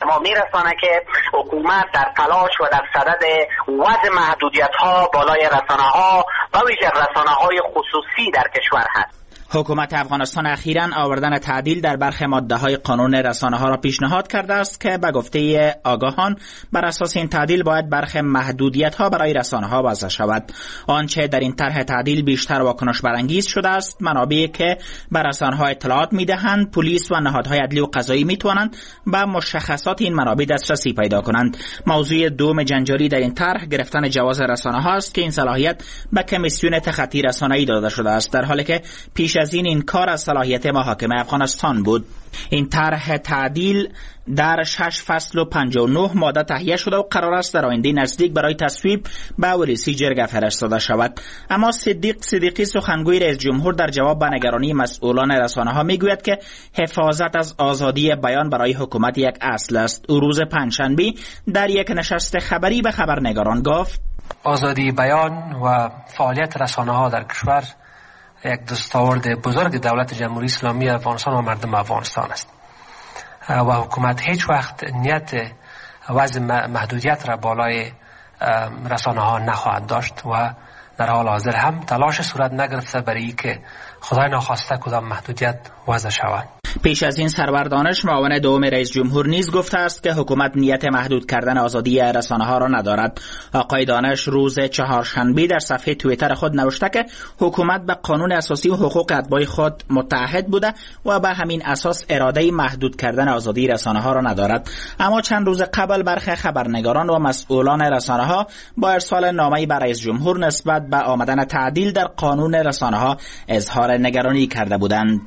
ما میرسانه که حکومت در تلاش و در صدد وضع محدودیت‌ها بالای رسانه‌ها و ویژه رسانه‌های خصوصی در کشور هست. حکومت افغانستان اخیراً آوردن تعدیل در برخی ماده‌های قانون رسانه‌ها را پیشنهاد کرده است که به گفته آگاهان بر اساس این تعدیل باید برخی محدودیت‌ها برای رسانه‌ها وضع شود. آنچه در این طرح تعدیل بیشتر واکنش برانگیز شده است، منابعی که بر رسانه‌ها اطلاعات می‌دهند، پلیس و نهادهای عدلی و قضایی می‌توانند به مشخصات این منابع دسترسی پیدا کنند. موضوع دوم جنجالی در این طرح گرفتن جواز رسانه‌ها است که این صلاحیت به کمیسیون تخطی رسانه‌ای داده شده است، در حالی که پیش از این کار از صلاحیت محاکمه افغانستان بود. این طرح تعدیل در 6 فصل و 59 ماده تهیه شده و قرار است در آینده نزدیک برای تصویب به ولسی جرگه فرستاده شود. اما صدیقی سخنگوی رئیس جمهور در جواب به نگرانی مسئولان رسانه‌ها میگوید که حفاظت از آزادی بیان برای حکومت یک اصل است. او روز پنجشنبه در یک نشست خبری به خبرنگاران گفت: آزادی بیان و فعالیت رسانه‌ها در کشور یک دستاورد بزرگ دولت جمهوری اسلامی افغانستان و مردم افغانستان است و حکومت هیچ وقت نیت وضع محدودیت را بالای رسانه ها نخواهد داشت و در حال حاضر هم تلاش صورت نگرفته برای اینکه خدای ناخواسته کدام محدودیت وضع شود. پیش از این سرور دانش معاون دوم رئیس جمهور نیز گفته است که حکومت نیت محدود کردن آزادی رسانه‌ها را ندارد. آقای دانش روز چهارشنبه در صفحه توییتر خود نوشته که حکومت به قانون اساسی و حقوق اتباع خود متعهد بوده و به همین اساس اراده محدود کردن آزادی رسانه‌ها را ندارد. اما چند روز قبل برخی خبرنگاران و مسئولان رسانه‌ها با ارسال نامه‌ای به رئیس جمهور نسبت به آمدن تعدیل در قانون رسانه‌ها اظهار نگرانی کرده بودند.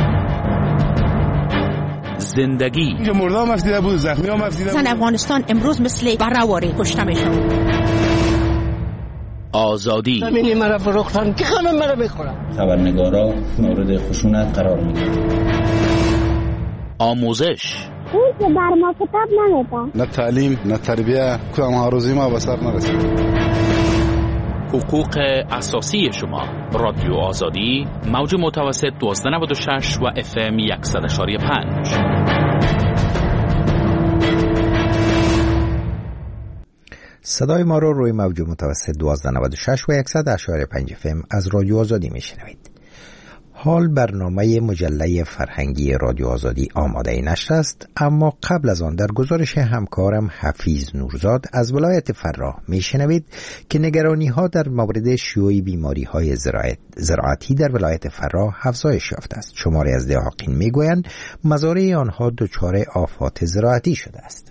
زندگی مردم افسیده بود، زخمی هم افسیده بود. زن افغانستان امروز مثل برهواری کشته میشد. آزادی زمینی مرا فروختن که همه مرا میخورن. خبرنگارا مورد خشونت قرار میگیرن. آموزش اون که بر ما کتاب نمیده. نه تعلیم نه تربیه، کدام هاروزی ما به سر نرسید. حقوق اساسی شما. رادیو آزادی، موج متوسط 1296 و FM 100.5. صدای ما رو روی موج متوسط 1296 و 100.5 FM از رادیو آزادی میشنوید. حال برنامه مجله فرهنگی رادیو آزادی آماده نشر است، اما قبل از آن در گزارش همکارم حفیظ نورزاد از ولایت فراه میشنوید که نگرانی ها در مورد شیوع بیماری های زراعتی در ولایت فراه افزایش یافته است. شماری از دهاقین میگویند مزارع آنها دچار آفات زراعتی شده است.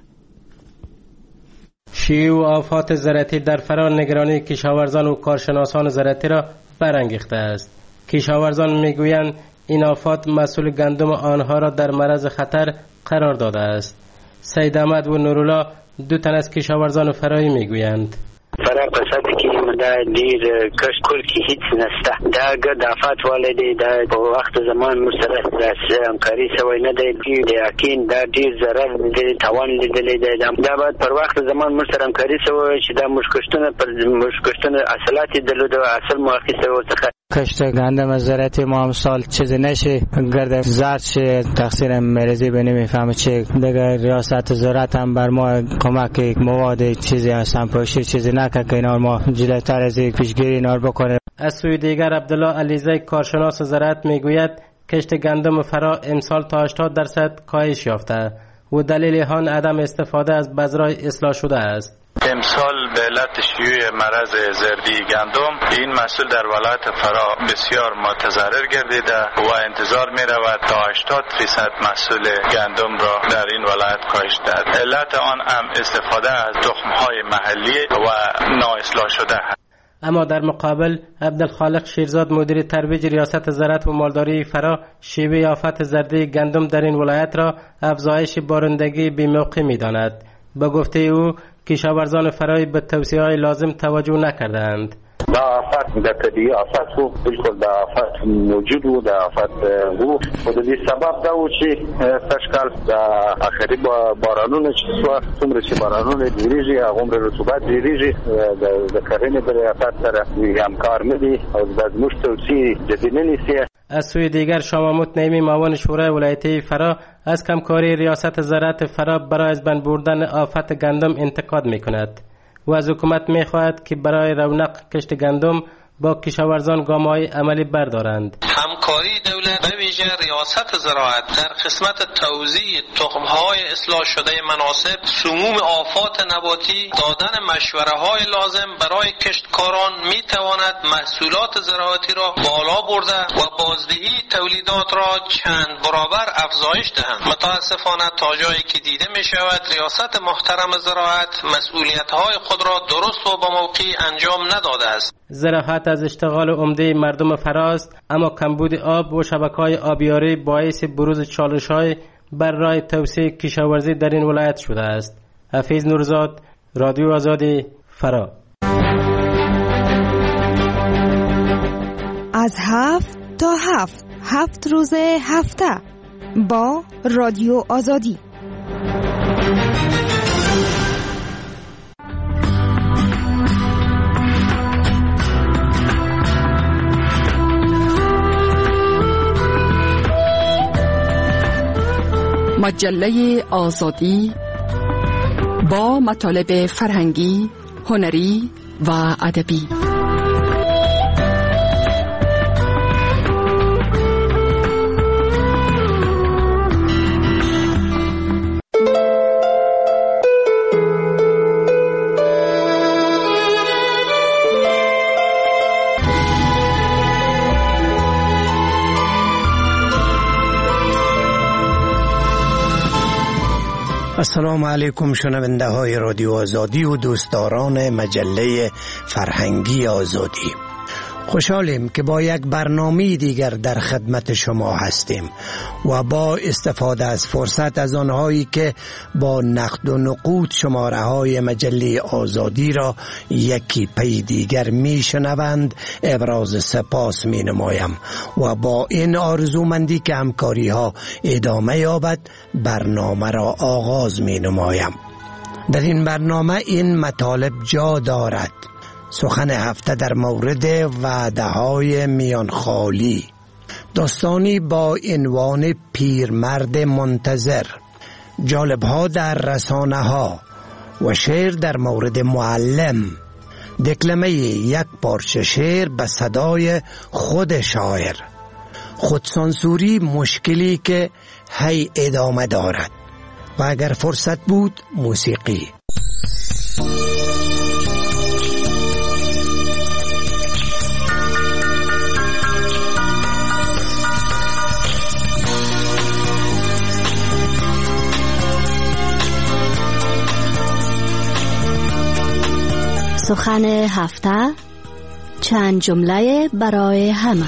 شیوع آفات زراعتی در فراه نگرانی کشاورزان و کارشناسان زراعتی را برانگیخته است. کشاورزان میگویند این آفات مسئول گندم آنها را در معرض خطر قرار داده است. سید احمد و نورالله دو تن از کشاورزان فراهی میگویند فرا قصد که ده دیر کشت کل که هیچ نسته ده گرد آفات والده ده با وقت زمان مسترس همکاری سوی نده ده اکین ده دیر ضرر ده توان لیدلی ده بعد پر وقت زمان مستر همکاری سوی چه ده مشکشتن اصلاتی دلو ده اصل موقعی سوی ورتخه کشت گندم زراعتی ما هم سال چیزی نشه گرد زرد شه تقصیر مرزی به نمیفهمه چه دیگه ریاست زراعت هم بر ما کمک مواد چیزی هستن پاشی چیزی نکه که اینا ما جلوتر از پیشگیری اینا بکنه. از سوی دیگر عبدالله علیزی کارشناس زراعت میگوید کشت گندم فرا امسال تا 80% کاهش یافته و دلیل آن عدم استفاده از بذرهای اصلاح شده است. امسال به علت شیوع مرض زردی گندم این محصول در ولایت فراه بسیار متضرر گردیده و انتظار می رود تا 80% محصول گندم را در این ولایت کاهش دهد. علت آن هم استفاده از تخم‌های محلی و نااصلاح شده است. اما در مقابل عبدالخالق شیرزاد مدیر ترویج ریاست زراعت و مالداری فراه شیوع آفت زردی گندم در این ولایت را افزایش بارندگی بی‌موقع می‌داند. به گفته او کشاورزان فراهی به توصیه‌های لازم توجه نکردند. دا آفت د طبیعي آفت وو، بالکل دا آفت موجود وو، دا آفت وو او د دې سبب دا و چې سږکال د اخري بارانونه چې څومره چې بارانونه ډېرېږي هغومره رطوبت ډېرېږي د کرنې د ریاست سره همکار نه دي او د زموږ توصیې جدي نه نیسي. از سوی دیگر شاماموت نعیمی معاون شورای ولایتی فرا از کمکاری ریاست زراعت فرا برای از بین بردن آفت گندم انتقاد میکند و از حکومت میخواهد که برای رونق کشت گندم با کشاورزان گام‌های عملی بردارند. همکاری دولت به ویژه ریاست زراعت در قسمت توزیع تخم‌های اصلاح شده مناسب، سموم آفات نباتی، دادن مشوره‌های لازم برای کشتکاران می‌تواند محصولات زراعتی را بالا برده و بازدهی تولیدات را چند برابر افزایش دهند. متاسفانه تا جایی که دیده می‌شود ریاست محترم زراعت مسئولیت‌های خود را درست و با موقع انجام نداده است. زراعت از اشتغال عمده مردم فراست، اما کمبود آب و شبکه‌های آبیاری باعث بروز چالش‌های بر راه توسعه کشاورزی در این ولایت شده است. حفیظ نورزاد، رادیو آزادی، فرا. از 7 تا 7 روز هفته با رادیو آزادی. مجله آزادی با مطالب فرهنگی، هنری و ادبی. السلام علیکم شنونده های رادیو آزادی و دوستداران مجله فرهنگی آزادی. خوشحالیم که با یک برنامه دیگر در خدمت شما هستیم و با استفاده از فرصت از آنهایی که با نقد و نقود شماره های مجله آزادی را یکی پی دیگر می شنوند ابراز سپاس می نمایم و با این آرزومندی که همکاری ها ادامه یابد برنامه را آغاز می نمایم. در این برنامه این مطالب جا دارد: سخن هفته در مورد وعده‌های میانخالی، داستانی با عنوان پیرمرد منتظر، جالب‌ها در رسانه‌ها و شعر در مورد معلم، دکلمه یک پارچه شعر به صدای خود شاعر، خودسانسوری مشکلی که هی ادامه دارد و اگر فرصت بود موسیقی. سخن هفته، چند جمله برای همه.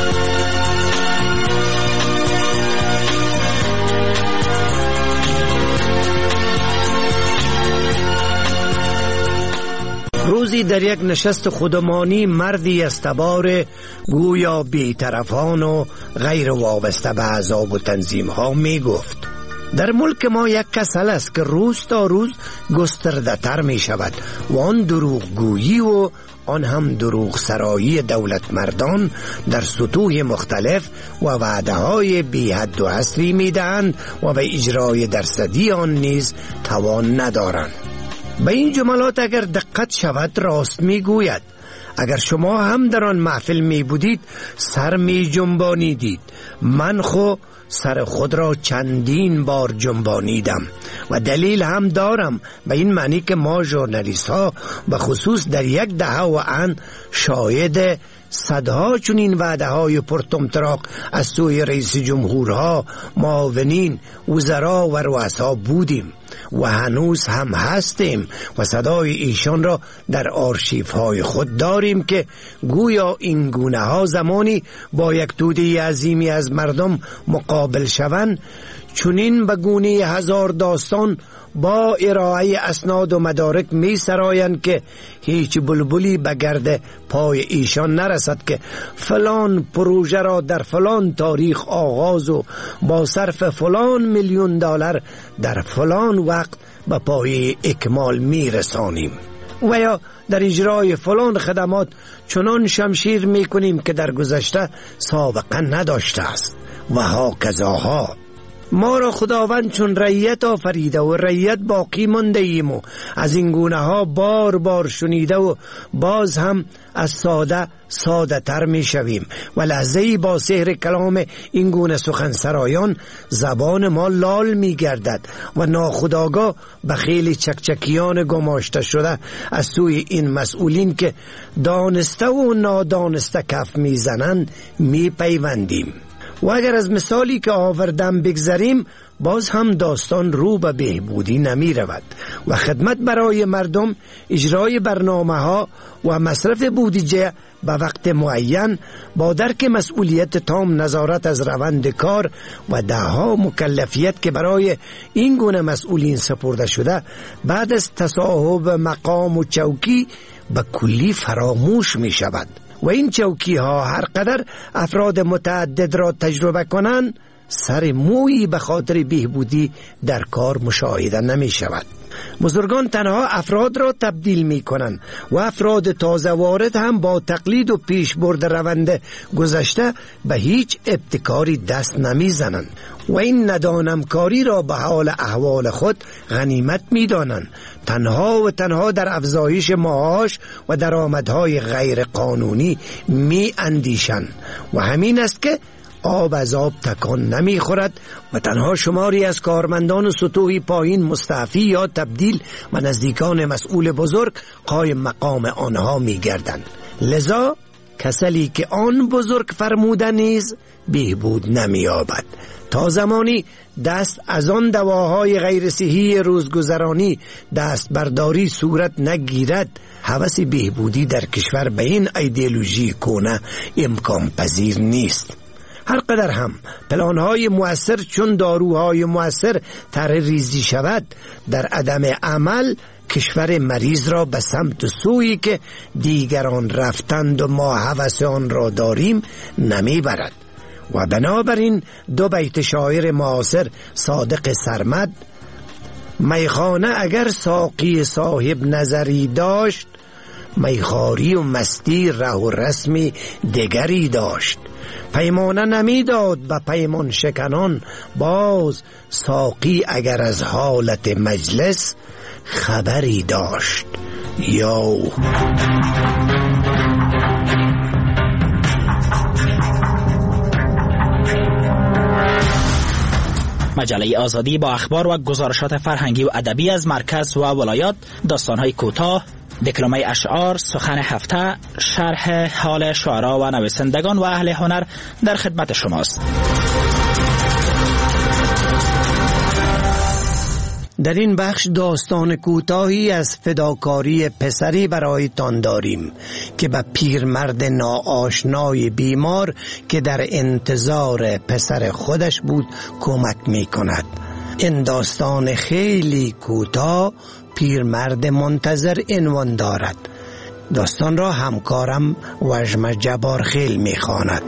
روزی در یک نشست خودمانی مردی استبار گویا بی‌طرفان و غیر وابسته به احزاب و تنظیم ها می گفت: در ملک ما یک کسل است که روز تا روز گسترده تر می شود و آن دروغ گویی و آن هم دروغ سرایی دولت مردان در سطوح مختلف و وعده های بی حد و حصری می دهند و به اجرای درصدی آن نیز توان ندارند. به این جملات اگر دقت شود راست می گوید. اگر شما هم در آن محفل می بودید سر می جنبانیدید. من خو سر خود را چندین بار جنبانیدم و دلیل هم دارم، به این معنی که ما ژورنالیست ها به خصوص در یک دهه و ان شاهد صدها چنین وعده های پرطمطراق از سوی رئیس جمهورها، معاونین، وزرا و رؤسا بودیم و هنوز هم هستیم و صدای ایشان را در آرشیف های خود داریم که گویا این گونه ها زمانی با یک توده عظیمی از مردم مقابل شوند چنین به گونه هزار داستان با ارائه اسناد و مدارک می سرایند که هیچ بلبلی به گرد پای ایشان نرسد که فلان پروژه را در فلان تاریخ آغاز و با صرف فلان $1,000,000 در فلان وقت به پای اکمال می رسانیم. و یا در اجرای فلان خدمات چنان شمشیر میکنیم که در گذشته سابقه نداشته است و هاکذاها. ما را خداوند چون رعیت آفریده و رعیت باقی مانده ایم و از این گونه ها بار بار شنیده و باز هم از ساده تر می شویم و لحظه‌ای با سحر کلام این گونه سخنسرایان زبان ما لال می گردد و ناخودآگاه به خیلی چکچکیان گماشته شده از سوی این مسئولین که دانسته و نادانسته کف می زنند می پیوندیم. و اگر از مثالی که آوردم بگذریم باز هم داستان رو به بهبودی نمی رود و خدمت برای مردم، اجرای برنامه ها و مصرف بودجه به وقت معین با درک مسئولیت تام نظارت از روند کار و دهها مکلفیت که برای این گونه مسئولین سپرده شده بعد از تصاحب مقام و چوکی به کلی فراموش می شود و این چوکی ها هر قدر افراد متعدد را تجربه کنند سر مویی به خاطر بهبودی در کار مشاهده نمی شود. بزرگان تنها افراد را تبدیل می کنند و افراد تازه وارد هم با تقلید و پیش برد روند گذشته به هیچ ابتکاری دست نمی زنند و این ندانمکاری را به حال احوال خود غنیمت می دانند. تنها و تنها در افزایش معاش و درآمدهای غیر قانونی می اندیشند و همین است که آب از آب تکان نمی خورد و تنها شماری از کارمندان سطوحی پایین مستعفی یا تبدیل و نزدیکان مسئول بزرگ قایم مقام آنها می گردند. لذا کسلی که آن بزرگ فرموده نیز بهبود نمی یابد. تا زمانی دست از آن دواهای غیر صحی روزگذرانی دست برداری صورت نگیرد هوس بهبودی در کشور به این ایدئولوژی کونه امکان پذیر نیست. هر قدر هم پلانهای مؤثر چون داروهای مؤثر طرح ریزی شود در عدم عمل کشور مریض را به سمت سویی که دیگران رفتند و ما هوس آن را داریم نمی برد و بنابراین دو بیت شاعر معاصر صادق سرمد: میخانه اگر ساقی صاحب نظری داشت، میخاری و مستی ره و رسمی دگری داشت. پیمانه نمیداد به پیمان شکنان باز، ساقی اگر از حالت مجلس خبری داشت. مجله آزادی با اخبار و گزارشات فرهنگی و ادبی از مرکز و ولایات، داستان‌های کوتاه، دکلمه اشعار، سخن هفته، شرح حال شعرا و نویسندگان و اهل هنر در خدمت شماست. در این بخش داستان کوتاهی از فداکاری پسری برایتان داریم که به پیرمرد ناآشنای بیمار که در انتظار پسر خودش بود کمک می کند. این داستان خیلی کوتاه پیرمرد منتظر عنوان دارد. داستان را همکارم وژم جبارخیل می خواند.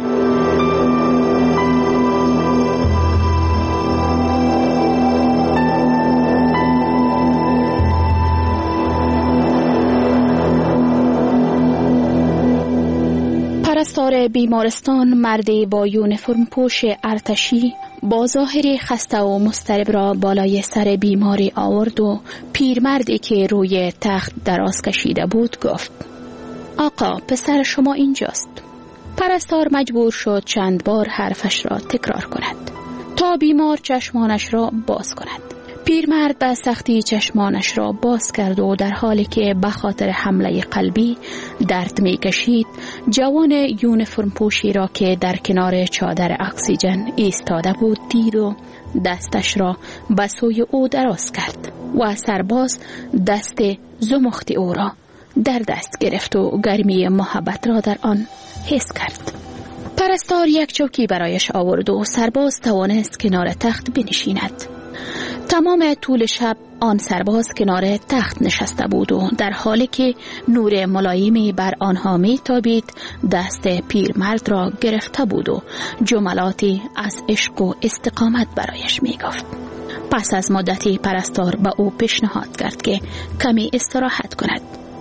پرستار بیمارستان مردی با یونیفرم پوش ارتشی با ظاهری خسته و مضطرب را بالای سر بیماری آورد و پیرمردی که روی تخت دراز کشیده بود گفت: آقا، پسر شما اینجاست. پرستار مجبور شد چند بار حرفش را تکرار کند تا بیمار چشمانش را باز کند. پیرمرد به سختی چشمانش را باز کرد و در حالی که به خاطر حمله قلبی درد می کشید، جوان یونیفرم پوشی را که در کنار چادر اکسیژن ایستاده بود دید و دستش را به سوی او دراز کرد و سرباز دست زمخت او را در دست گرفت و گرمی محبت را در آن حس کرد. پرستار یک چوکی برایش آورد و سرباز توانست کنار تخت بنشیند. تمام طول شب آن سرباز کنار تخت نشسته بود و در حالی که نور ملایمی بر آنها میتابید دست پیرمرد را گرفته بود و جملاتی از عشق و استقامت برایش میگفت. پس از مدتی پرستار به او پیشنهاد کرد که کمی استراحت کند.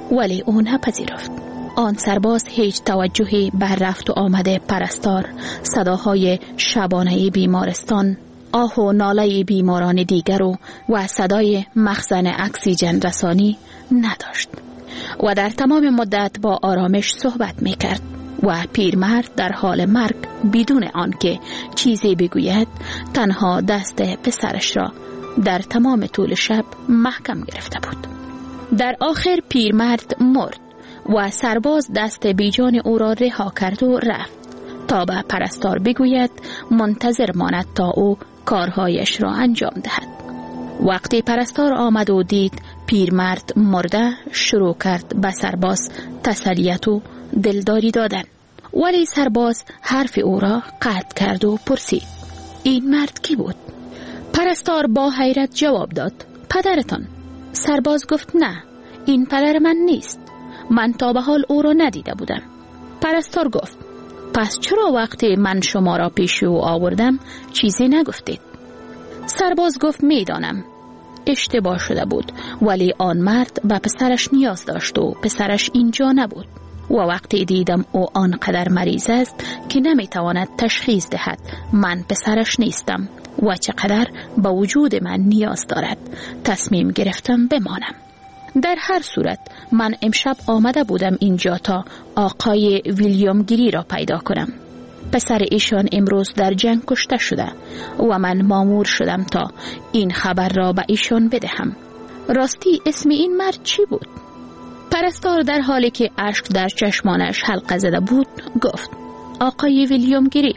ولی او نپذیرفت. آن سرباز هیچ توجهی به رفت و آمد پرستار، صداهای شبانه بیمارستان، آه و ناله بیماران دیگر و صدای مخزن اکسیژن رسانی نداشت و در تمام مدت با آرامش صحبت میکرد و پیرمرد در حال مرگ بدون آنکه چیزی بگوید تنها دست پسرش را در تمام طول شب محکم گرفته بود. در آخر پیرمرد مرد و سرباز دست بیجان او را رها کرد و رفت تا به پرستار بگوید منتظر ماند تا او کارهایش را انجام دهد. وقتی پرستار آمد و دید پیرمرد مرده، شروع کرد به سرباز تسلیت و دلداری دادن، ولی سرباز حرف او را قطع کرد و پرسید این مرد کی بود؟ پرستار با حیرت جواب داد پدرتان. سرباز گفت نه، این پدر من نیست، من تا به حال او را ندیده بودم. پرستار گفت پس چرا وقتی من شما را پیش او آوردم چیزی نگفتید؟ سرباز گفت میدانم اشتباه شده بود، ولی آن مرد به پسرش نیاز داشت و پسرش اینجا نبود و وقتی دیدم او آنقدر مریض است که نمیتواند تشخیص دهد من پسرش نیستم و چقدر به وجود من نیاز دارد، تصمیم گرفتم بمانم. در هر صورت من امشب آمده بودم اینجا تا آقای ویلیام گری را پیدا کنم. پسر ایشان امروز در جنگ کشته شده و من مامور شدم تا این خبر را به ایشان بدهم. راستی اسم این مرد چی بود؟ پرستار در حالی که اشک در چشمانش حلقه زده بود گفت آقای ویلیام گری.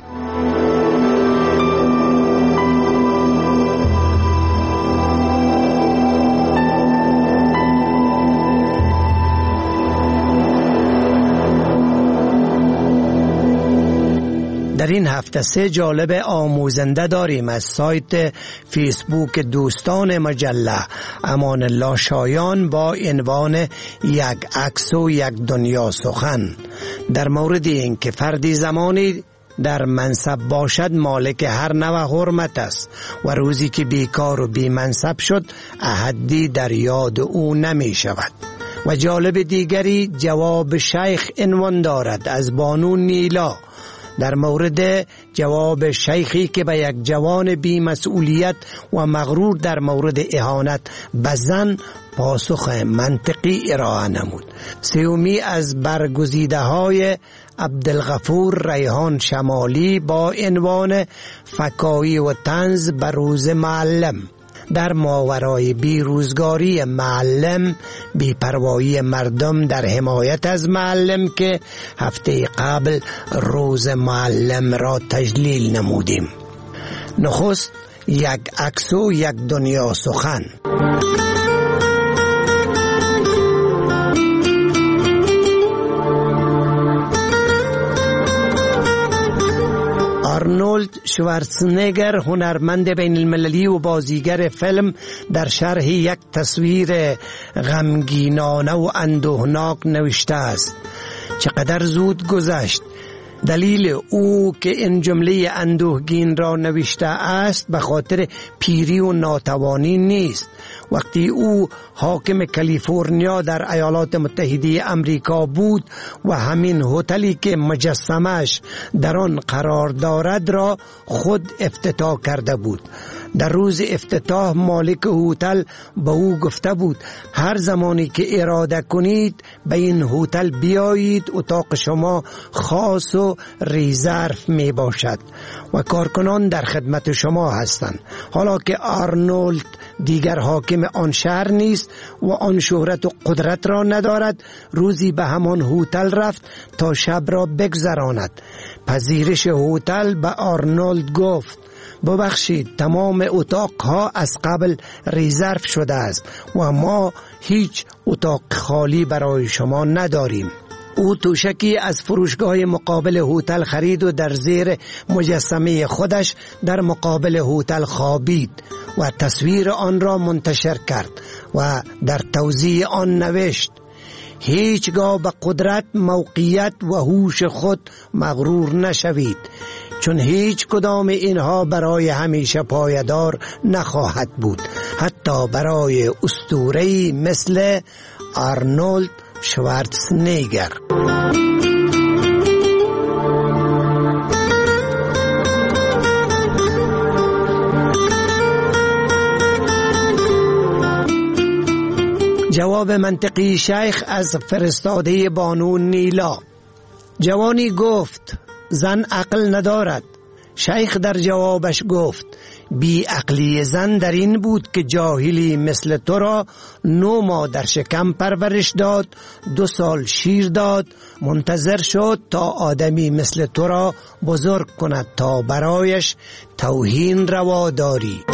در این هفته 3 جالب آموزنده داریم از سایت فیسبوک دوستان مجله امان الله شایان با عنوان یک عکس و یک دنیا سخن، در مورد این که فردی زمانی در منصب باشد مالک هر نوع حرمت است و روزی که بیکار و بی منصب شد احدی در یاد او نمی شود. و جالب دیگری جواب شیخ عنوان دارد از بانو نیلا، در مورد جواب شیخی که به یک جوان بی مسئولیت و مغرور در مورد اهانت به زن پاسخ منطقی ارائه نمود. سومی از برگزیده های عبدالغفور ریحان شمالی با عنوان فکایی و طنز بر روز معلم، در ماورای بیروزگاری معلم، بی‌پروایی مردم در حمایت از معلم که هفته قبل روز معلم را تجلیل نمودیم. نخست یک عکس و یک دنیا سخن. آرنولد شوارزنگر هنرمند بین المللی و بازیگر فیلم در شرح یک تصویر غمگینانه و اندوهناک نوشته است چقدر زود گذشت. دلیل او که این جمله اندوهگین را نوشته است به خاطر پیری و ناتوانی نیست. وقتی او حاکم کالیفرنیا در ایالات متحده امریکا بود و همین هتلی که مجسمش در آن قرار دارد را خود افتتاح کرده بود. در روز افتتاح مالک هتل به او گفته بود هر زمانی که اراده کنید به این هتل بیایید، اتاق شما خاص و ریزرو می باشد و کارکنان در خدمت شما هستند. حالا که آرنولد دیگر حاکم آن شهر نیست و آن شهرت و قدرت را ندارد، روزی به همان هتل رفت تا شب را بگذراند. پذیرش هتل به آرنولد گفت ببخشید تمام اتاقها از قبل ریزرو شده است و ما هیچ اتاق خالی برای شما نداریم. او توشکی از فروشگاه مقابل هتل خرید و در زیر مجسمه خودش در مقابل هتل خوابید و تصویر آن را منتشر کرد و در توضیح آن نوشت هیچگاه به قدرت، موقعیت و هوش خود مغرور نشوید، چون هیچ کدام اینها برای همیشه پایدار نخواهد بود، حتی برای اسطوره‌ای مثل آرنولد شوارتزنگر. جواب منطقی شیخ از فرستاده بانو نیلا. جوانی گفت زن عقل ندارد. شیخ در جوابش گفت بی عقلی زن در این بود که جاهلی مثل تو را 9 ماه در شکم پرورش داد، 2 سال شیر داد، منتظر شد تا آدمی مثل تو را بزرگ کند تا برایش توهین روا داری.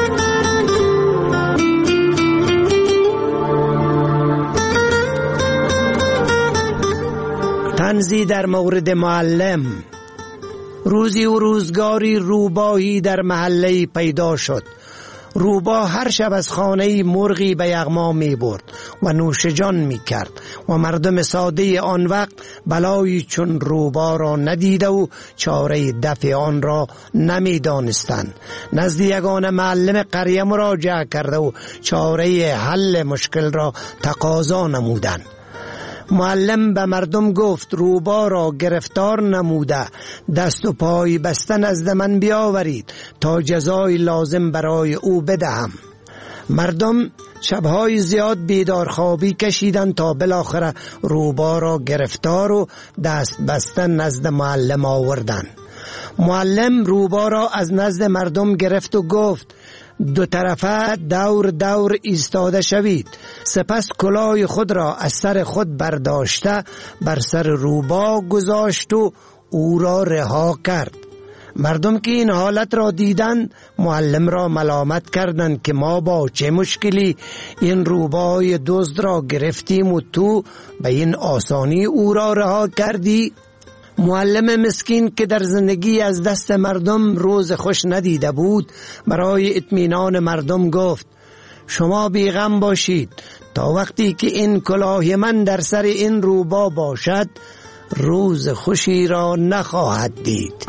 طنزی در مورد معلم. روزی و روزگاری روباهی در محله پیدا شد. روبا هر شب از خانه مرغی به یغما می برد و نوش جان می کرد و مردم ساده آن وقت بلایی چون روبا را ندیده و چاره دفع آن را نمی دانستند. نزد یگانه معلم قریه مراجعه کرده و چاره حل مشکل را تقاضا نمودند. معلم به مردم گفت روبا را گرفتار نموده دست و پای بسته نزد من بیاورید تا جزای لازم برای او بدهم. مردم شبهای زیاد بیدارخوابی کشیدند تا بالاخره روبا را گرفتار و دست بسته نزد معلم آوردند. معلم روبا را از نزد مردم گرفت و گفت 2 طرفه دور دور ایستاده شوید. سپس کلاه خود را از سر خود برداشته بر سر روبا گذاشت و او را رها کرد. مردم که این حالت را دیدند معلم را ملامت کردند که ما با چه مشکلی این روبای دزد را گرفتیم و تو به این آسانی او را رها کردی؟ معلم مسکین که در زندگی از دست مردم روز خوش ندیده بود برای اطمینان مردم گفت شما بیغم باشید، تا وقتی که این کلاه من در سر این روبا باشد روز خوشی را نخواهد دید.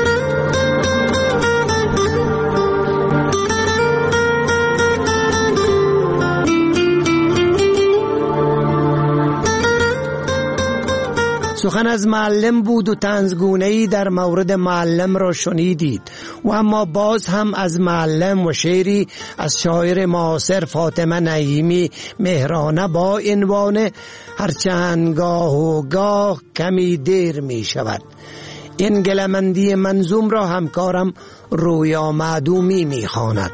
سخن از معلم بود و طنزگونه‌ای در مورد معلم را شنیدید و اما باز هم از معلم و شعری از شاعر معاصر فاطمه نعیمی مهرانه با عنوان هرچند گاه و گاه کمی دیر می شود. این گلمندی منظوم را همکارم رویا معدومی می خواند.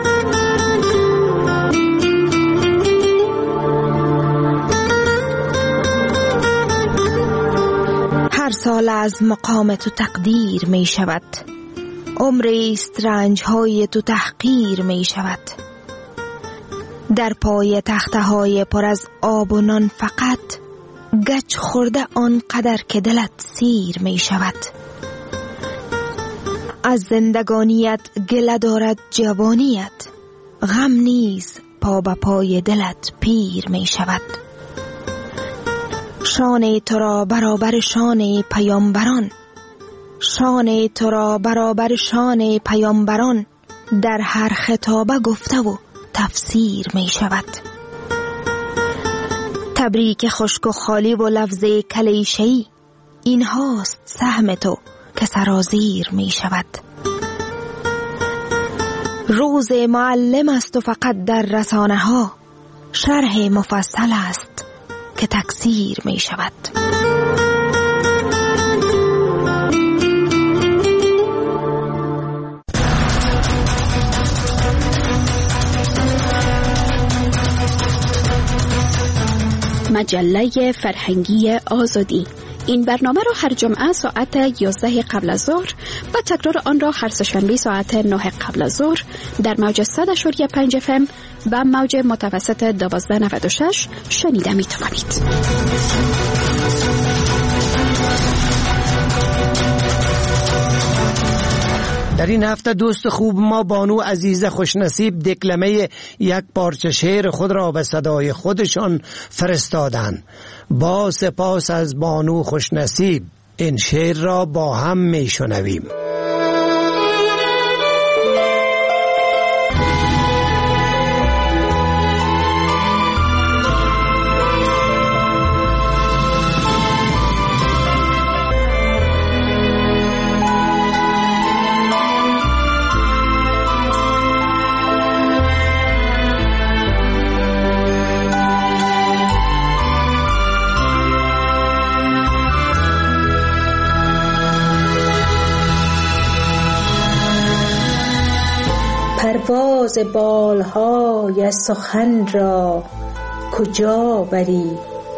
هر سال از مقام تو تقدیر می شود، عمری است رنج‌های تو تحقیر می شود. در پای تخته‌های پر از آب و نان فقط گچ خورده آنقدر که دلت سیر می شود. از زندگانیت گله دارد جوانیت، غم نیز پا به پای دلت پیر می شود. شان تو را برابر شان پیامبران، شان تو را برابر شان پیامبران در هر خطابه گفته و تفسیر می شود. تبریک خشک و خالی و لفظ کلیشه‌ای، این هاست سهم تو که سرازیر می شود. روز معلم است و فقط در رسانه ها شرح مفصل است که تکثیر می شود. مجله فرهنگی آزادی. این برنامه را هر جمعه ساعت 11 قبل از ظهر و تکرار آن را هر سه‌شنبه ساعت 9 قبل از ظهر در موج 100.5 FM و موج متوسط 1296 شنیده می توانید. در این هفته دوست خوب ما بانو عزیز خوشنصیب دکلمه یک پارچه شعر خود را به صدای خودشان فرستادند. با سپاس از بانو خوشنصیب این شعر را با هم می شنویم. پرواز بالهای سخن را کجا بری؟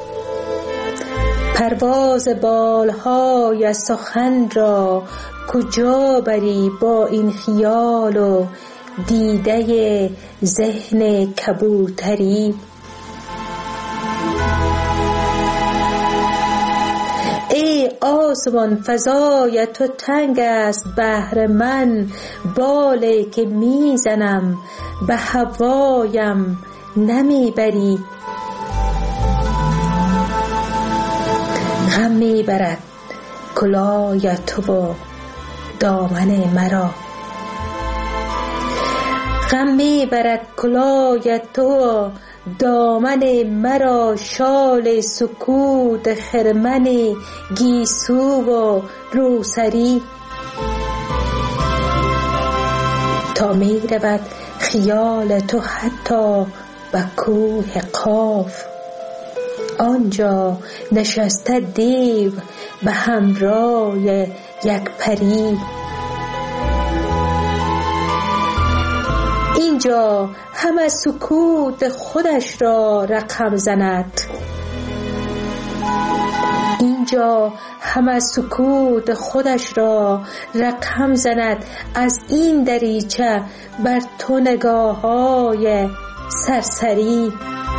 پرواز بالهای سخن را کجا بری با این خیال و دیده ذهن کبوتری؟ ای آسمان فضای تو تنگ است بهر من، بالی که میزنم به هوایم نمیبری. غم میبرد کلاه تو و دامن مرا، غم میبرد کلاه تو و دامن مرا، شال سکوت خرمن گیسو و روسری. تا می رود خیال تو حتی به کوه قاف، آنجا نشسته دیو به همراه یک پری. اینجا همه سکوت خودش را رقم زند، اینجا همه سکوت خودش را رقم زند. از این دریچه بر تو نگاه‌های سرسری.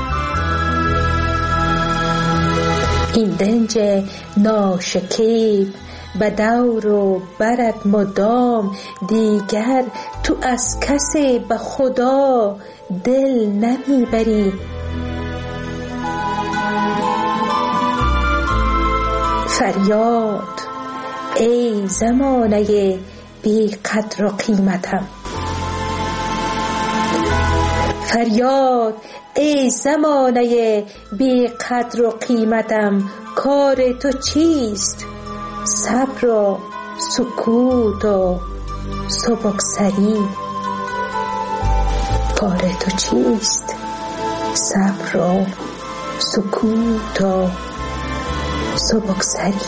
این دنج ناشکیب به دور و برد مدام، دیگر تو از کسی به خدا دل نمیبری. فریاد ای زمانه بی قدر و قیمتم، فریاد ای زمانه بی قدر و قیمتم. کار تو چیست؟ صبر و سکوت و سبکسری. کار تو چیست؟ صبر و سکوت و سبکسری.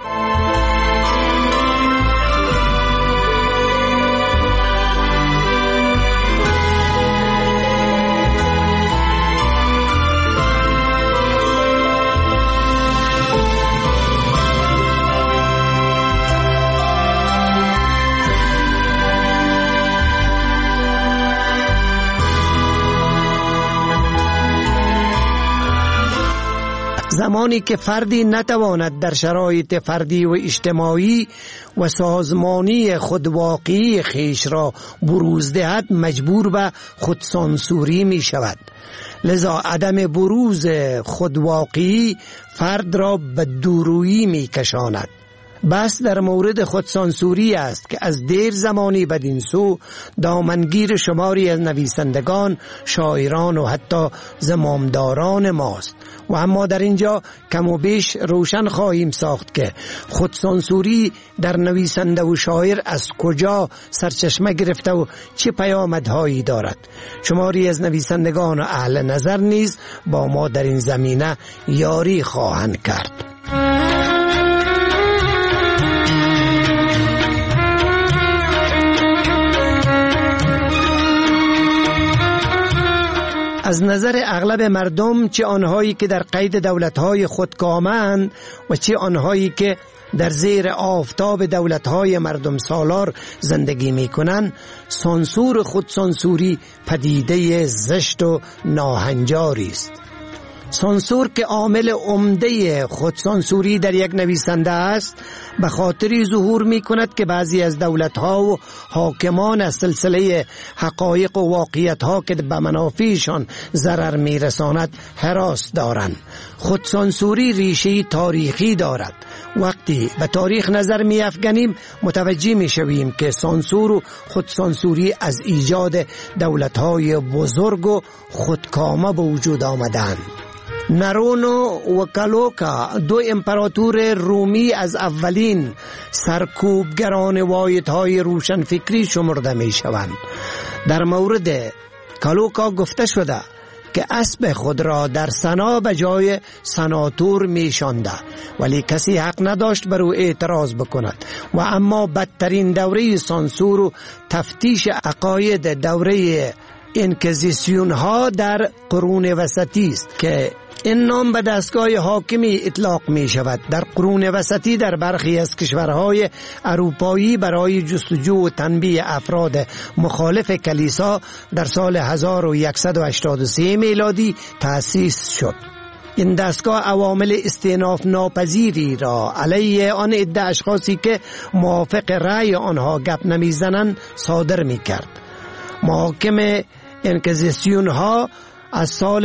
زمانی که فردی نتواند در شرایط فردی و اجتماعی و سازمانی خودواقعی خیش را بروز دهد، مجبور به خودسانسوری می شود. لذا عدم بروز خودواقعی فرد را به دورویی می کشاند. بس در مورد خودسانسوری است که از دیر زمانی بدین سو دامنگیر شماری از نویسندگان، شاعران و حتی زمامداران ماست. و اما در اینجا کم و بیش روشن خواهیم ساخت که خودسانسوری در نویسنده و شاعر از کجا سرچشمه گرفته و چه پیامدهایی دارد. شماری از نویسندگان و اهل نظر نیز با ما در این زمینه یاری خواهند کرد. از نظر اغلب مردم، چه آنهایی که در قید دولت‌های خودکامه‌اند و چه آنهایی که در زیر آفتاب دولت‌های مردم سالار زندگی می‌کنند، سانسور خودسانسوری پدیده زشت و ناهنجاری است. سانسور که عامل عمده خودسانسوری در یک نویسنده است، به خاطری ظهور می کند که بعضی از دولت‌ها و حاکمان از سلسله حقایق و واقعیت‌ها که به منافعشان ضرر می رساند هراس دارند. خودسانسوری ریشه تاریخی دارد. وقتی به تاریخ نظر می افکنیم متوجه می شویم که سانسور و خودسانسوری از ایجاد دولت‌های بزرگ و خودکامه به وجود آمدند. نرون و کلوکا، دو امپراتور رومی از اولین سرکوبگران واحدهای روشنفکری شمرده می شوند. در مورد کلوکا گفته شده که اسب خود را در سنا به جای سناتور می شانده، ولی کسی حق نداشت بر او اعتراض بکند. و اما بدترین دوره سانسور و تفتیش عقاید دوره انکزیسیون ها در قرون وسطی است که این نام به دستگاه حاکمی اطلاق می شود. در قرون وسطی در برخی از کشورهای اروپایی برای جستجو و تنبیه افراد مخالف کلیسا در سال 1183 میلادی تأسیس شد. این دستگاه عوامل استئناف ناپذیری را علیه آن عده اشخاصی که موافق رأی آنها گپ نمیزنند صادر می کرد. محاکم انکزیسیون ها از سال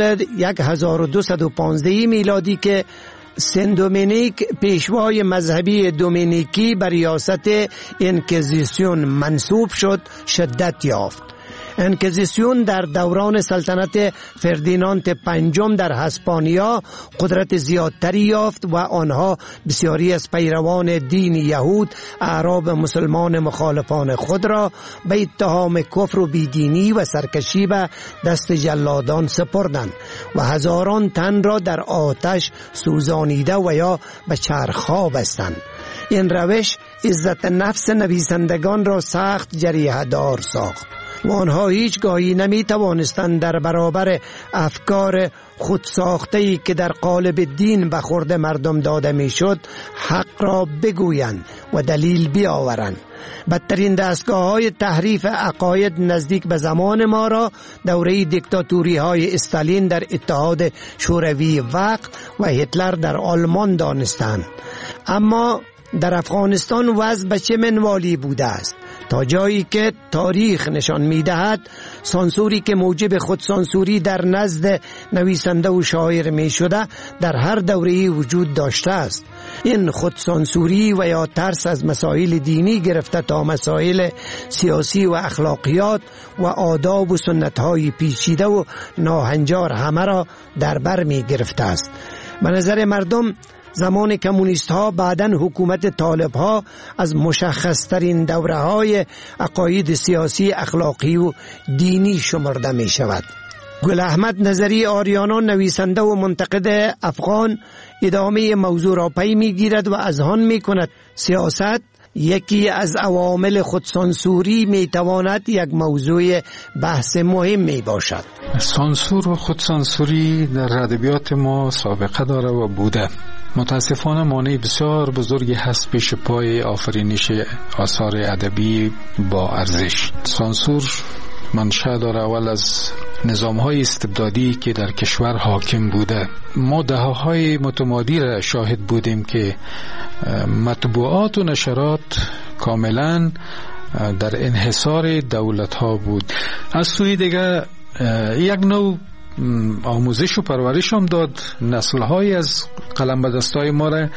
1215 میلادی که سن دومینیک پیشوای مذهبی دومینیکی بر ریاست انکزیسیون منصوب شد شدت یافت. انکزیسیون در دوران سلطنت فردیناند پنجم در اسپانیا قدرت زیادتری یافت و آنها بسیاری از پیروان دین یهود، اعراب مسلمان مخالفان خود را به اتهام کفر و بیدینی و سرکشی به دست جلادان سپردند و هزاران تن را در آتش سوزانیده و یا به چرخها بستند. این روش عزت نفس نویسندگان را سخت جریحه دار ساخت و آنها هیچگاهی نمی توانستند در برابر افکار خودساخته‌ای که در قالب دین به خورد مردم داده می شد حق را بگویند و دلیل بیاورند. بدترین دستگاه‌های تحریف عقاید نزدیک به زمان ما را دوره دیکتاتوری‌های استالین در اتحاد شوروی وقت و هتلر در آلمان دانستند. اما در افغانستان وضع به چه منوالی بوده است؟ تا جایی که تاریخ نشان می‌دهد سانسوری که موجب خودسانسوری در نزد نویسنده و شاعر می‌شده در هر دوره‌ای وجود داشته است. این خودسانسوری و یا ترس از مسائل دینی گرفته تا مسائل سیاسی و اخلاقیات و آداب و سنت‌های پیچیده و ناهنجار همه را در بر می‌گرفته است. به نظر مردم زمان کمونیست ها بعداً حکومت طالب ها از مشخص ترین دوره های عقاید سیاسی، اخلاقی و دینی شمرده می شود. گل احمد نظری آریانا نویسنده و منتقد افغان ادامه موضوع را پی می گیرد و اذعان می کند سیاست یکی از عوامل خودسانسوری می تواند یک موضوع بحث مهم می باشد. سانسور و خودسانسوری در ادبیات ما سابقه داره و بوده. متاسفانه مانع بسیار بزرگی هست پیش پای آفرینش آثار ادبی با ارزش. سانسور منشأ داره اول از نظام‌های استبدادی که در کشور حاکم بوده. ما دهه‌های متمادی را شاهد بودیم که مطبوعات و نشرات کاملاً در انحصار دولت‌ها بود. از سوی دیگه یک نوع آموزش و پرورش هم داد. نسل‌های از قلم به دستای ما را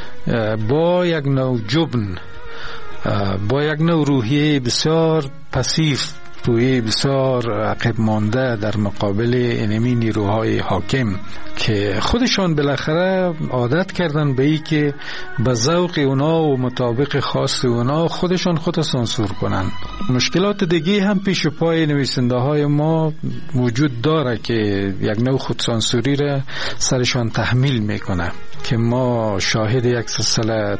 با یک نوع جبن، با یک نوع روحیه بسیار پسیو، روحیه بسیار عقب مانده در مقابل اینمی نیروهای حاکم که خودشان بالاخره عادت کردن به ای که به ذوق اونا و مطابق خاص اونا خودشان خود سانسور کنن. مشکلات دیگه هم پیش پای نویسنده های ما وجود داره که یک نوع خودسانسوری را سرشان تحمیل میکنه که ما شاهد یک سلسله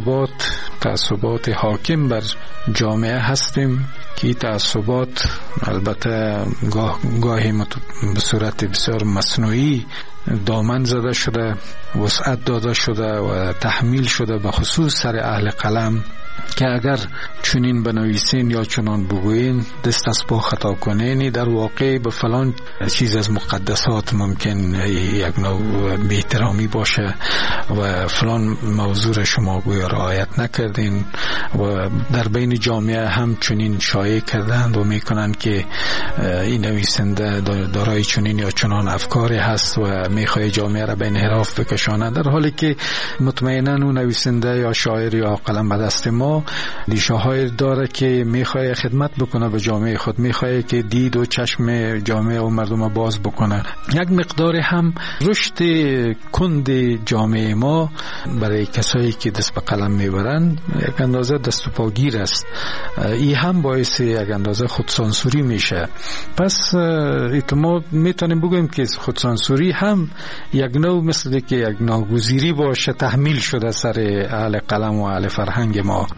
تعصبات حاکم بر جامعه هستیم که تعصبات البته گاهی به صورت بسیار مصنوعی دامن زده شده، وسعت داده شده و تحمیل شده به خصوص سر اهل قلم که اگر چنین بنویسین یا چنان بگوین دست از پا خطا کنین، در واقع به فلان چیز از مقدسات ممکن یک نوع بی‌احترامی باشه و فلان موضوع شما گویا رعایت نکردین و در بین جامعه هم چنین شایع کردند و میکنن که این نویسنده دارای چنین یا چنان افکاری هست و میخواد جامعه را به انحراف بکشانه، در حالی که مطمئنا اون نویسنده یا شاعر یا قلم به دست ما دیشه های داره که میخواد خدمت بکنه به جامعه خود، میخواد که دید و چشم جامعه و مردم باز بکنه. یک مقدار هم رشد کند جامعه ما برای کسایی که دست به قلم میبرند یک اندازه دست و پاگیر است. این هم باعث یک اندازه خودسانسوری میشه. پس ما میتونیم بگویم که خودسانسوری هم یک نوع مثل که یک ناگزیری باشه تحمیل شده سر اهل قلم و اهل فرهنگ ما.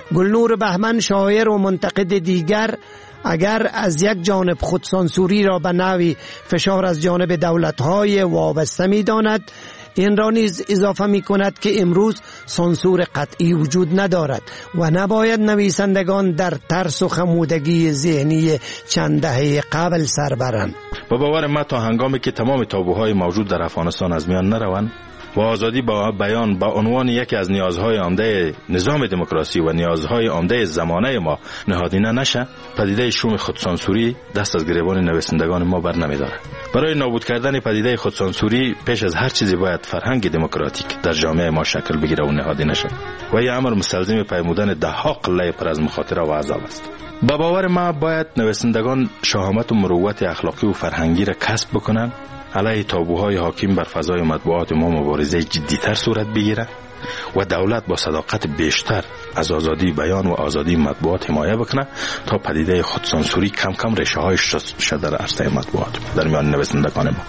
گلنور بهمن شاعر و منتقد دیگر اگر از یک جانب خودسانسوری را به نوعی فشار از جانب دولت‌های وابسته می‌داند، این را نیز اضافه می کند که امروز سانسور قطعی وجود ندارد و نباید نویسندگان در ترس و خمودگی ذهنی چند دهه قبل سر برند. با باور ما تا هنگامی که تمام تابوهای موجود در افغانستان از میان نروند و آزادی با بیان با عنوان یکی از نیازهای عمده نظام دموکراسی و نیازهای عمده زمانه ما نهادینه نشه، پدیده شوم خودسانسوری دست از گریبان نویسندگان ما بر نمی‌دارد. برای نابود کردن پدیده خودسانسوری پیش از هر چیزی باید فرهنگ دموکراتیک در جامعه ما شکل بگیره و نهادینه شه و این امر مستلزم پیمودن ده‌ها قله پر از مخاطره و عذاب است. با باور ما باید نویسندگان شهامت و مروت اخلاقی و فرهنگی را کسب بکنند، علیه تابوهای حاکم بر فضای مطبوعات ما مبارزه جدی‌تر صورت بگیره و دولت با صداقت بیشتر از آزادی بیان و آزادی مطبوعات حمایت بکنه تا پدیده خودسانسوری کم کم ریشه هایش در عرصه مطبوعات در میان نویسندگان ما.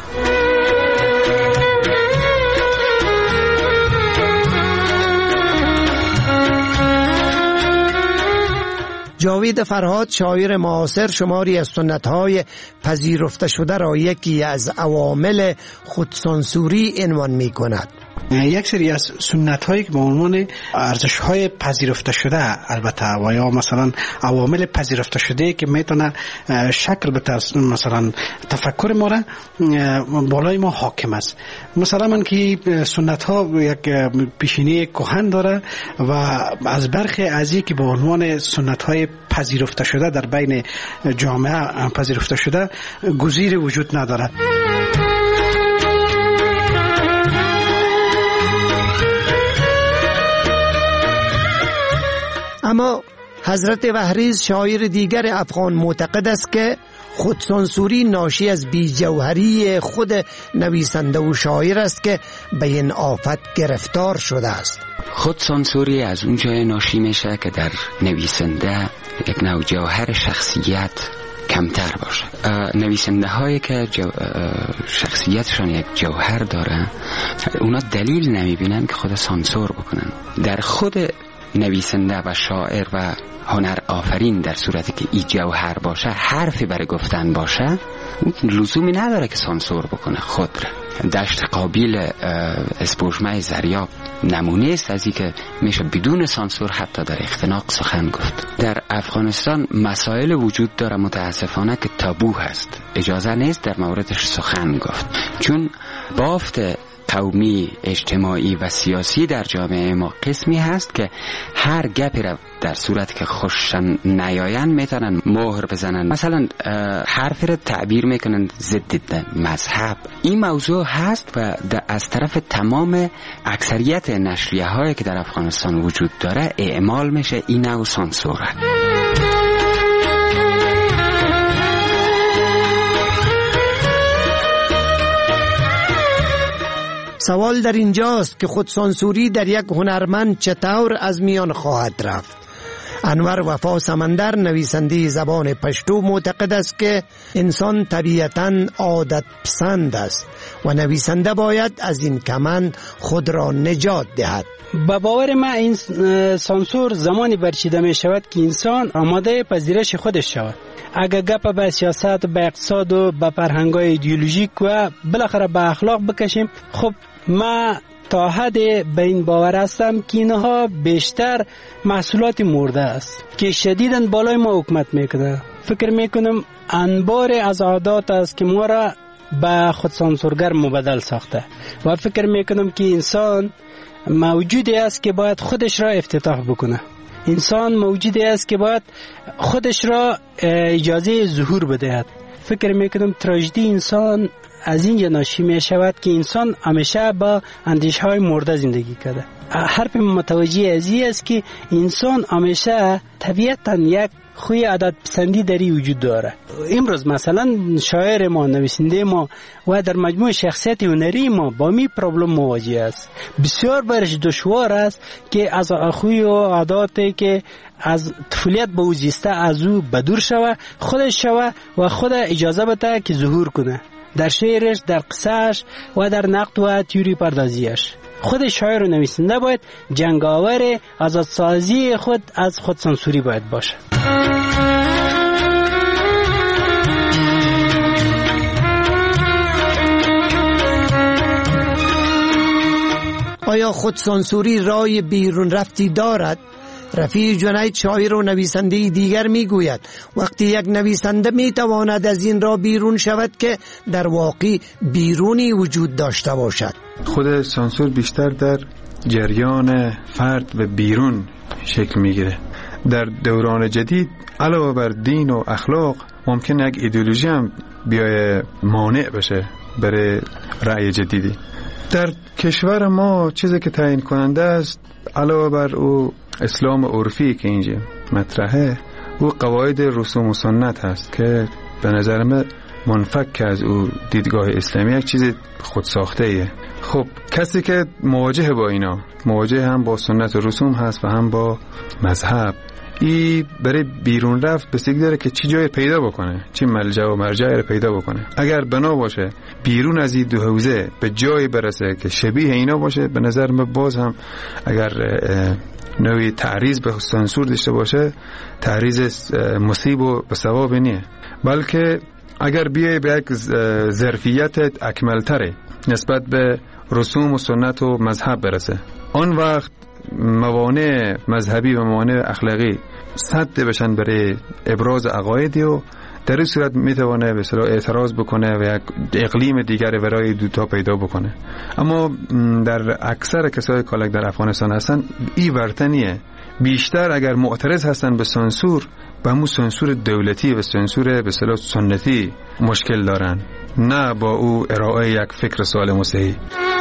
جاوید فرهاد شاعر معاصر شماری از سنت‌های پذیرفته شده را یکی از عوامل خودسانسوری عنوان می‌کند. یک سری از سنت‌هایی که به عنوان ارزش‌های پذیرفته شده البته و یا مثلا عوامل پذیرفته شده که میتونه شکل بده مثلا تفکر ما را بالای ما حاکم است. مثلا من که سنت‌ها یک پیشینه کهن داره و از برخی از که به عنوان سنت‌های پذیرفته شده در بین جامعه پذیرفته شده گزیر وجود نداره. اما حضرت وحریز شاعر دیگر افغان معتقد است که خودسانسوری ناشی از بی‌جوهری خود نویسنده و شاعر است که به این آفت گرفتار شده است. خودسانسوری از اون جای ناشی میشه که در نویسنده یک نوع جوهر شخصیت کمتر باشه. نویسنده هایی که شخصیتشان یک جوهر داره اونا دلیل نمیبینن که خود سانسور بکنن. در خود نویسنده و شاعر و هنر آفرین در صورتی که ای جوهر باشه، حرفی برای گفتن باشه، لزومی نداره که سانسور بکنه خود را. دشت قابیل اسپوشمه زریاب نمونه است از این که میشه بدون سانسور حتی در اختناق سخن گفت. در افغانستان مسائل وجود داره متاسفانه که تابو هست، اجازه نیست در موردش سخن گفت، چون بافت قومی، اجتماعی و سیاسی در جامعه ما قسمی هست که هر گپی را در صورت که خوششان نیاین میتونن مهر بزنن، مثلا حرفی را تعبیر میکنن ضد مذهب. این موضوع هست و از طرف تمام اکثریت نشریه هایی که در افغانستان وجود داره اعمال میشه این نوع سانسوره. سوال در اینجاست که خودسانسوری در یک هنرمند چطور از میان خواهد رفت؟ انور وفا سمندر نویسنده زبان پشتو معتقد است که انسان طبیعتاً عادت پسند است و نویسنده باید از این کمند خود را نجات دهد. با باور من این سانسور زمانی برچیده می شود که انسان آماده پذیرش خودش شود. اگر گپ به سیاست، به اقتصاد و به فرهنگ‌های ایدئولوژیک و بالاخره به اخلاق بکشیم، خب ما تا حد به این باور هستم که اینها بیشتر محصولات مرده است که شدیداً بالای ما حکومت میکنه. فکر میکنم انبار از عادات است که ما را به خودسانسورگر مبدل ساخته و فکر میکنم که انسان موجودی است که باید خودش را افتتاح بکنه. انسان موجودی است که باید خودش را اجازه ظهور بدهد. فکر میکنم تراژدی انسان از اینجا ناشی می شود که انسان همیشه با اندیشه های مرده زندگی کرده. حرف متوجه ازی است که انسان همیشه طبیعتاً یک خوی عادت پسندی داری وجود داره. امروز مثلا شاعر ما، نویسنده ما و در مجموع شخصیت هنری ما با می پرابلم مواجه است. بسیار برش دشوار است که از خوی و عاداتی که از طفولیت به او زیسته از او بدور شوه، خودش شوه و خود اجازه بده که ظهور کنه در شعرش، در قصهش و در نقد و تیوری پردازیش. خود شاعر و نویسنده باید جنگاور آزادسازی خود از خودسانسوری باید باشه. آیا خودسانسوری رای بیرون رفتی دارد؟ رفیع جنید شاعر و نویسنده دیگر میگوید وقتی یک نویسنده میتواند از این راه بیرون شود که در واقع بیرونی وجود داشته باشد. خود سانسور بیشتر در جریان فرد و بیرون شکل میگیره. در دوران جدید علاوه بر دین و اخلاق ممکن یک ایدئولوژی هم بیای مانع بشه برای رأی جدیدی. در کشور ما چیزی که تعیین کننده است علاوه بر او اسلام عرفی که اینجا مطرحه، او قواعد رسوم و سنت هست که به نظر من منفک از او دیدگاه اسلامی یک چیز خود ساخته ایه. خب کسی که مواجه با اینا، مواجه هم با سنت و رسوم هست و هم با مذهب، ای برای بیرون رفت بستگی داره که چی جای پیدا بکنه، چی ملجا و مرجعی رو پیدا بکنه. اگر بنا باشه بیرون از این دو حوزه به جای برسه که شبیه اینا باشه، به نظر من باز هم اگر نوعی تعریض به سانسور داشته باشه، تعریض مصیب و به ثواب نیه، بلکه اگر بیای به یک ظرفیت اکملتره نسبت به رسوم و سنت و مذهب برسه، آن وقت موانع مذهبی و موانع اخلاقی سد بشن برای ابراز عقایدی و در این صورت میتونه به اصطلاح اعتراض بکنه و یک اقلیم دیگر برای دوتا پیدا بکنه. اما در اکثر کسای کالک در افغانستان هستن این ورتنیه، بیشتر اگر معترض هستن به سانسور، به همون سانسور دولتی و سانسور به اصطلاح سنتی مشکل دارن، نه با او ارائه یک فکر سالم و صحیح.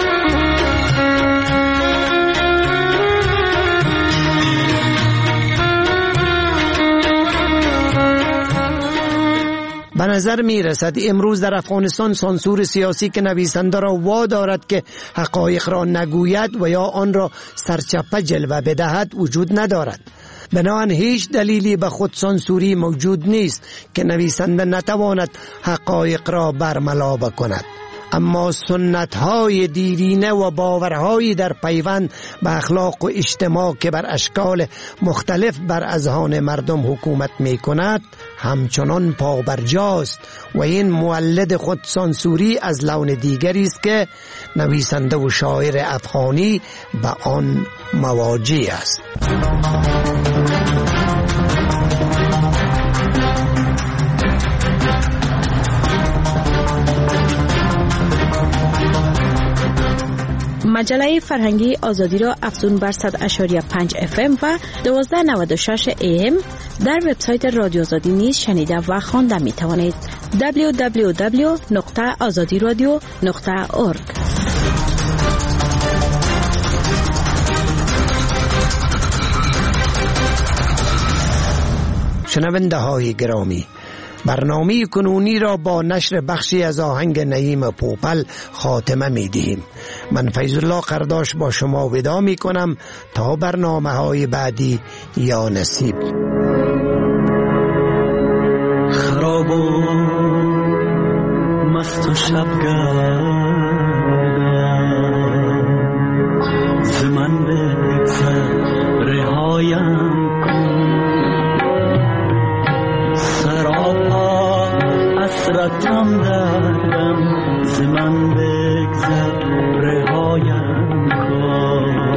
به نظر می رسد امروز در افغانستان سانسور سیاسی که نویسنده را وادارد که حقایق را نگوید و یا آن را سرچپه جلوه بدهد وجود ندارد. بنابراین هیچ دلیلی به خود سانسوری موجود نیست که نویسنده نتواند حقایق را برملا بکند. اما سنت‌های دیرینه و باورهای در پیوند به اخلاق و اجتماع که بر اشکال مختلف بر اذهان مردم حکومت می‌کند همچنان پابرجاست و این مولد خود سانسوری از لون دیگری است که نویسنده و شاعر افغانی به آن مواجه است. مجله فرهنگی آزادی را افزون بر 100.5 FM و 1296 AM در وبسایت رادیو آزادی نیز شنیده و خوانده می توانید. www.azadiradio.org. شنونده های گرامی، برنامه کنونی را با نشر بخشی از آهنگ نعیم پوپل خاتمه می دهیم. من فیض الله قرداش با شما ودا می کنم تا برنامه های بعدی یا نصیب. خراب و مست و شبگردم ز من بگذر رهایم حسرتم دردم ز من بگذر رهایم کن.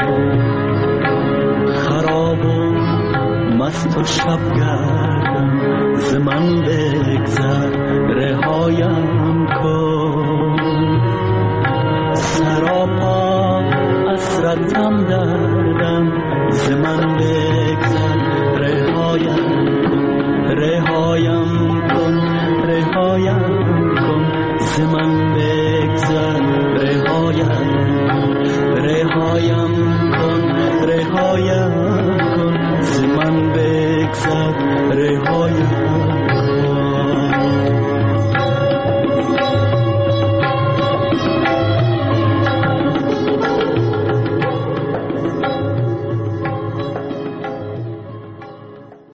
خراب و مست و شبگردم ز من بگذر رهایم کن. سراپا حسرتم دردم ز من بگذر